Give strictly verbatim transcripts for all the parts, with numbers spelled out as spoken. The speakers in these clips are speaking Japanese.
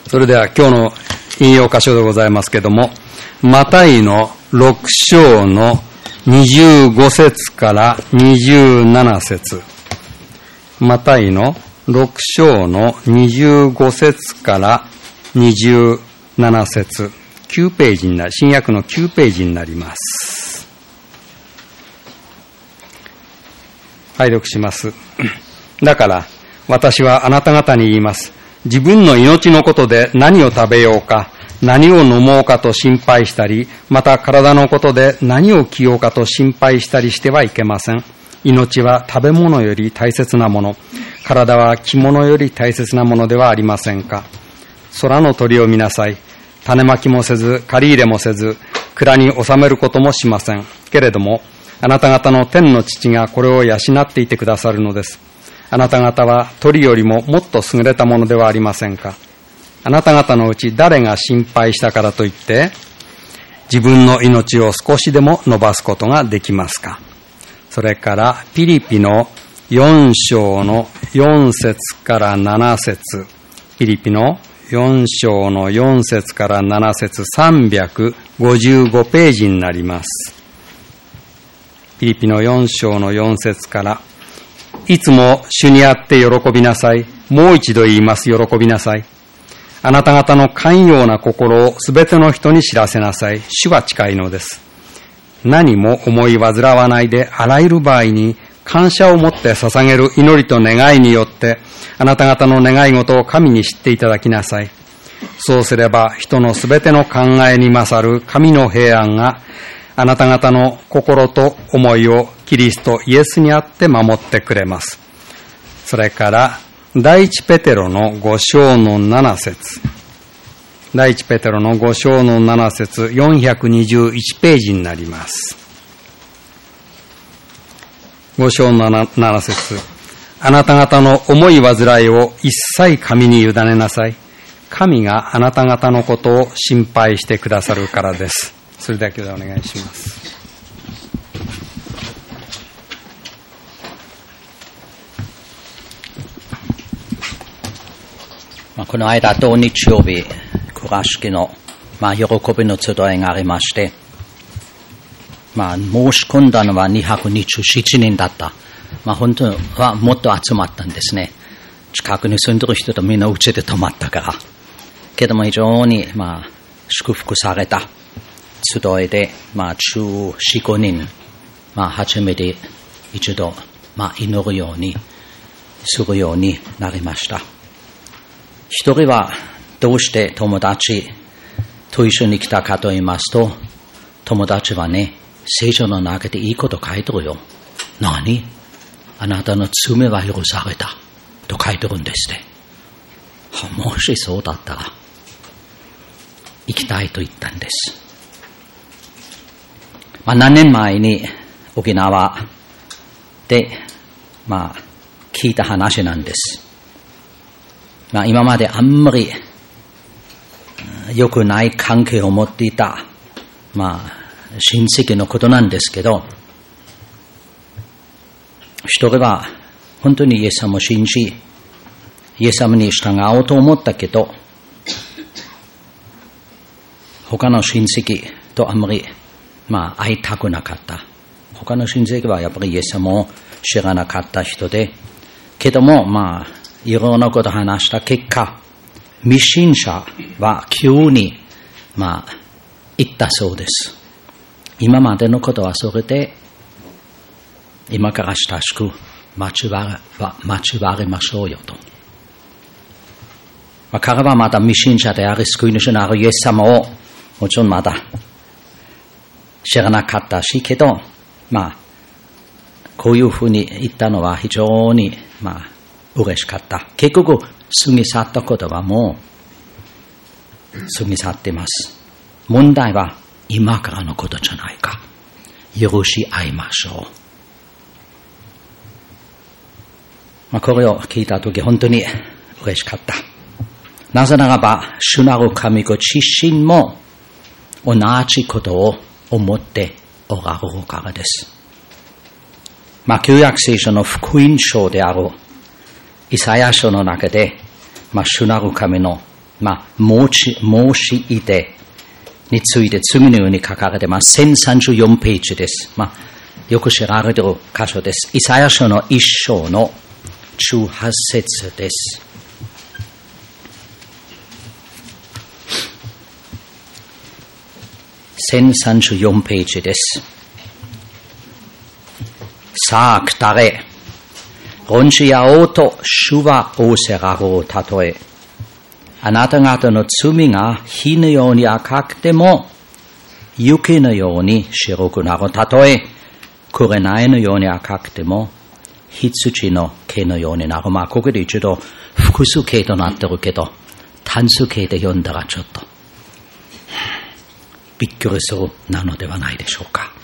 それでは今日の引用箇所でございますけども、マタイのろく章のにじゅうご節からにじゅうなな節。マタイのろく章のにじゅうご節からにじゅうなな節。きゅうページになり、新約のきゅうページになります。拝読します。だから、私はあなた方に言います。自分の命のことで何を食べようか、何を飲もうかと心配したり、また体のことで何を着ようかと心配したりしてはいけません。命は食べ物より大切なもの、体は着物より大切なものではありませんか。空の鳥を見なさい。種まきもせず、刈り入れもせず、蔵に収めることもしません。けれども、あなた方の天の父がこれを養っていてくださるのです。あなた方は鳥よりももっと優れたものではありませんか。あなた方のうち誰が心配したからといって、自分の命を少しでも伸ばすことができますか。それから、ピリピのよん章のよん節からなな節。ピリピのよん章のよん節からなな節、さんびゃくごじゅうごページになります。ピリピのよん章のよん節から、いつも主にあって喜びなさい。もう一度言います。喜びなさい。あなた方の寛容な心をすべての人に知らせなさい。主は近いのです。何も思い煩わないで、あらゆる場合に感謝を持って捧げる祈りと願いによって、あなた方の願い事を神に知っていただきなさい。そうすれば、人のすべての考えに勝る神の平安が、あなた方の心と思いをキリストイエスにあって守ってくれます。それから、第一ペテロのご章のなな節。第一ペテロのご章のなな節、よんひゃくにじゅういちページになります。ご章のなな節。あなた方の思い煩いを一切神に委ねなさい。神があなた方のことを心配してくださるからです。それだけでお願いします。 まあ、この間、同日曜日、倉敷の、まあ、喜びの集いがありまして、まあ、申し込んだのはにひゃくにじゅうななにんだった。まあ、本当はもっと集まったんですね。近くに住んでる人とみんなうちで泊まったから。けども非常に、まあ、祝福された集いで、まあ、じゅうよん、ごにん、まあ、初めて一度、まあ、祈るように、するようになりました。一人はどうして友達と一緒に来たかと言いますと、友達はね、聖書の中でいいこと書いてるよ。何？あなたの罪は許されたと書いてるんですね。もしそうだったら行きたいと言ったんです。まあ、何年前に沖縄で、まあ、聞いた話なんです。まあ、今まであんまり良くない関係を持っていた、まあ、親戚のことなんですけど、一人は本当にイエス様を信じ、イエス様に従おうと思ったけど、他の親戚とあんまり、まあ、会いたくなかった。他の親戚はやっぱりイエス様を知らなかった人で、けども、まあ、いろんなことを話した結果、未信者は急に、まあ、言ったそうです。今までのことはそれで、今から親しく待ちわれましょうよと。まあ、彼はまだ未信者であり、救い主なるイエス様を、もちろんまだ知らなかったし、けど、まあ、こういうふうに言ったのは非常に、まあ、嬉しかった。結局、過ぎ去ったことはもう、過ぎ去っています。問題は、今からのことじゃないか。許し合いましょう。まあ、これを聞いたとき、本当に嬉しかった。なぜならば、主なる神ご自身も、同じことを思っておられるからです。まあ、旧約聖書の福音書であるイサヤ書の中で、まあ、主なる神のまあ、申し、申し入れについて次のように書かれています。せんさんじゅうよんページです。まあ、よく知られている箇所です。イサヤ書の一章のじゅうはち節です。せんさんじゅうよんページです。さあ、くたれ。論じ合おうと主は仰せられるたとえ。あなた方の罪が火のように赤くても、雪のように白くなるたとえ。紅のように赤くても、羊の毛のようになる。まあ、ここで一度複数形となってるけど、単数形で読んだらちょっと、びっくりするなのではないでしょうか。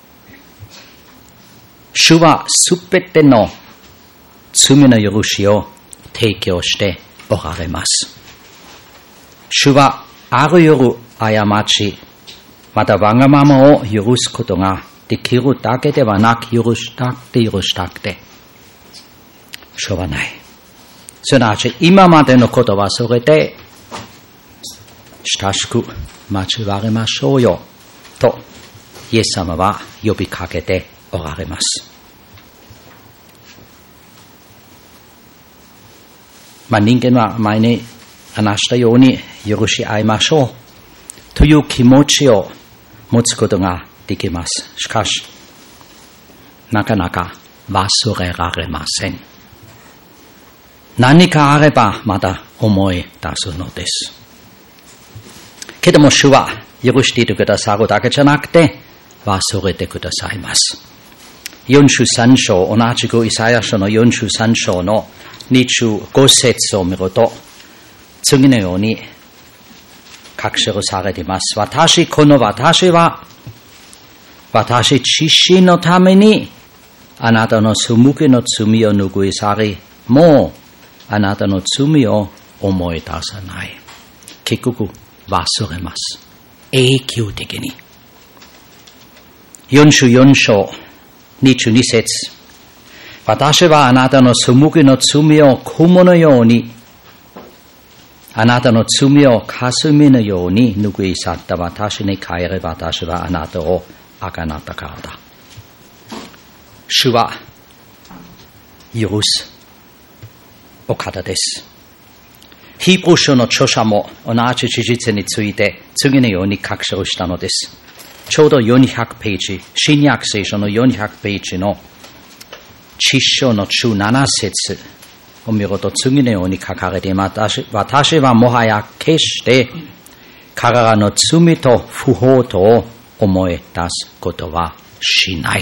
主はすべての罪の許しを提供しておられます。主はあらゆる過ち、またわがままを許すことができるだけではなく、許したくて許したくてしょうがない。すなわち今までのことはそれで親しく交わりましょうよとイエス様は呼びかけておられます。まあ、人間は前に話したように許し合いましょうという気持ちを持つことができます。しかし、なかなか忘れられません。何かあればまた思い出すのです。けども主は許していてくださるだけじゃなくて忘れてくださいます。よんじゅうさん章、同じくイサヤ書のよんじゅうさん章のにじゅうご節を見ると、次のように書き記されています。私、この私は、私自身のために、あなたの背きの罪を拭い去り、もうあなたの罪を思い出さない。結局、忘れます。永久的に。よんじゅうよん章、にじゅうに節。私はあなたの背きの罪を雲のように、あなたの罪を霞のように拭い去った私に帰れば、私はあなたをあがなったからだ。主は許すお方です。ヒーブル書の著者も同じ事実について次のように書き記したのです。ちょうどよんひゃくページ、新約聖書のよんひゃくページのち章のじゅうなな節を見ると次のように書かれています。私, 私はもはや決して彼らの罪と不法とを思い出すことはしない。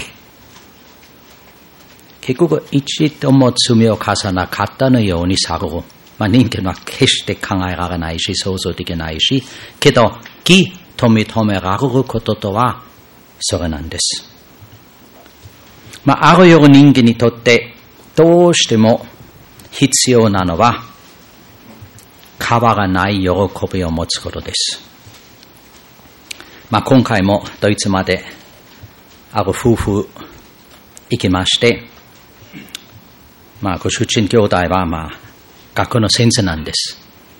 結局一度も罪を重なかったのように去る。まあ、人間は決して考えられないし想像できないし、けど義と認められることとはそれなんです。まあ、あらゆる人間にとってどうしても必要なのは変わらない喜びを持つことです。まあ、今回もドイツまである夫婦行きまして、まあ、ご主人兄弟はまあ学校の先生なんです。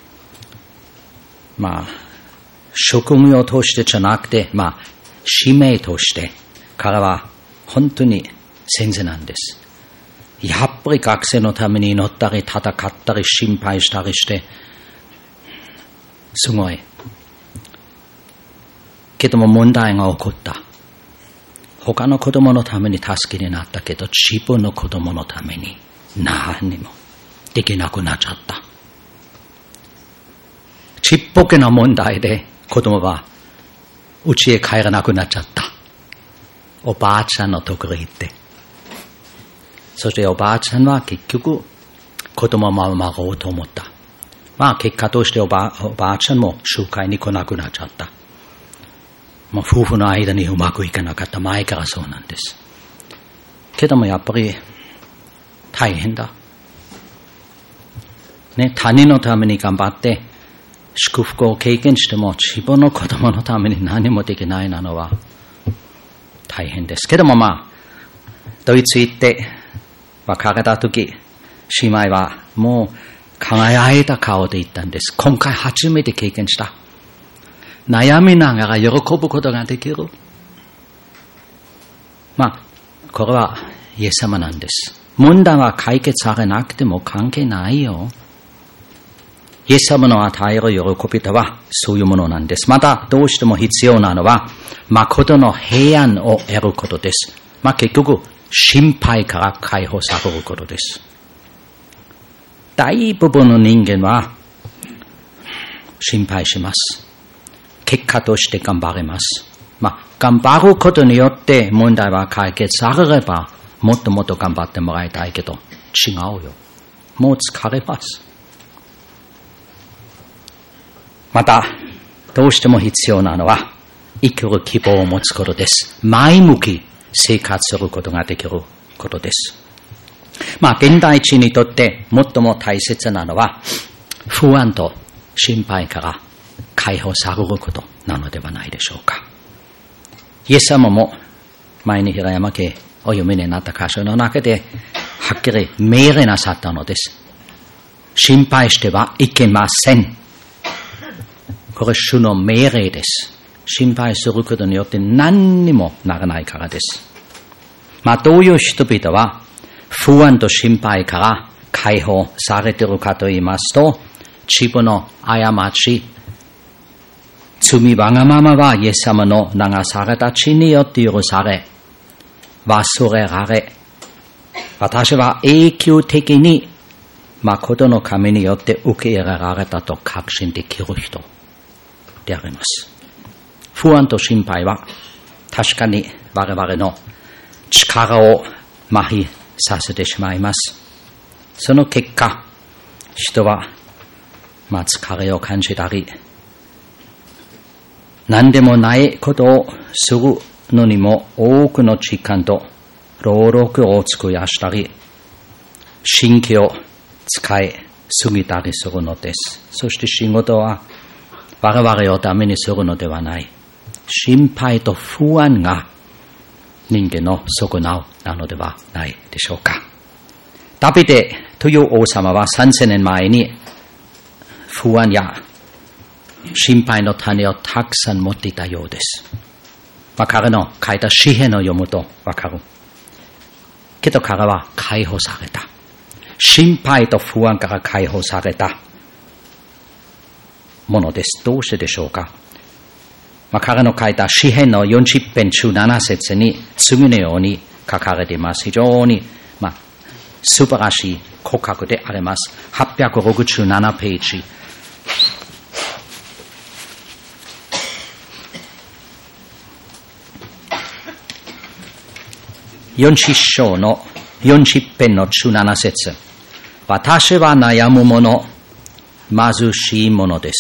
まあ、職業としてじゃなくて、まあ、使命として彼は本当に先生なんです。やっぱり学生のために祈ったり戦ったり心配したりしてすごい。けども問題が起こった。他の子供のために助けになったけど自分の子供のために何もできなくなっちゃった。ちっぽけな問題で子供は家へ帰らなくなっちゃった。おばあちゃんのところへ行って、そしておばあちゃんは結局子供を守ろうと思った。まあ結果としておば、おばあちゃんも集会に来なくなっちゃった。まあ、夫婦の間にうまくいかなかった。前からそうなんです。けどもやっぱり大変だ。ね、他人のために頑張って祝福を経験しても自分の子供のために何もできないなのは大変です。けどもまあドイツ行って別れた時、姉妹はもう輝いた顔で言ったんです。今回初めて経験した。悩みながら喜ぶことができる。まあ、これはイエス様なんです。問題は解決されなくても関係ないよ。イエス様の与える喜びとはそういうものなんです。またどうしても必要なのは誠の平安を得ることです。まあ結局心配から解放されることです。大部分の人間は心配します。結果として頑張ります。まあ頑張ることによって問題は解決されればもっともっと頑張ってもらいたいけど違うよ。もう疲れます。また、どうしても必要なのは、生きる希望を持つことです。前向き生活することができることです。まあ、現代人にとって最も大切なのは、不安と心配から解放されることなのではないでしょうか。イエス様も、前に平山家お読みになった箇所の中で、はっきり命令なさったのです。心配してはいけません。これ主の命令です。心配することによって何にもならないからです。まあどういう人々は不安と心配から解放されているかと言いますと、自分の過ち、罪わがままはイエス様の流された血によって許され、忘れられ、私は永久的に誠の神によって受け入れられたと確信できる人であります。不安と心配は確かに我々の力を麻痺させてしまいます。その結果、人はまあ疲れを感じたり、何でもないことをするのにも多くの時間と労力を費やしたり、神経を使いすぎたりするのです。そして仕事は我々をためにするのではない。心配と不安が人間の損なうなのではないでしょうか。ダビデという王様はさんぜんねんまえに不安や心配の種をたくさん持っていたようです。まあ、彼の書いた詩篇を読むとわかる。けど彼は解放された。心配と不安から解放されたものです。どうしてでしょうか。まあ、彼の書いた詩篇のよんじゅっぺんじゅうななせつに次のように書かれています。非常に、まあ、素晴らしい告白であります。はっぴゃくろくじゅうななページ。よんじゅっ章のよんじゅっぺんのじゅうななせつ。私は悩む者、貧しい者です。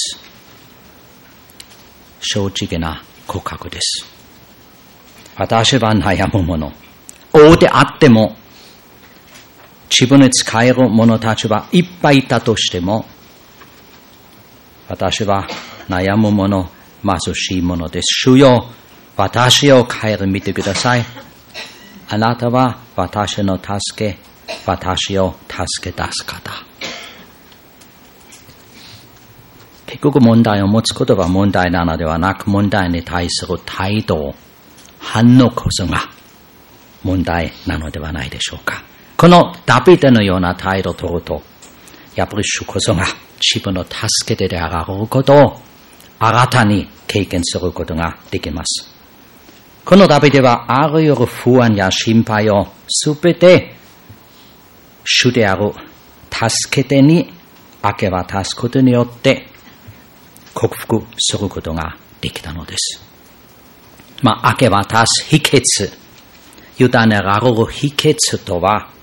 正直な告白です。私は悩む者。王であっても、自分に使える者たちはいっぱいいたとしても、私は悩む者、貧しい者です。主よ、私を顧みてください。あなたは私の助け、私を助け出す方。結局問題を持つことが問題なのではなく、問題に対する態度、反応こそが問題なのではないでしょうか。このダビデのような態度を取ると、やっぱり主こそが自分の助け手であられることを新たに経験することができます。このダビデはあらゆる不安や心配をすべて主である助け手に明け渡すことによって克服することができたのです。まあ、明け渡す秘訣、委ねられる秘訣とは、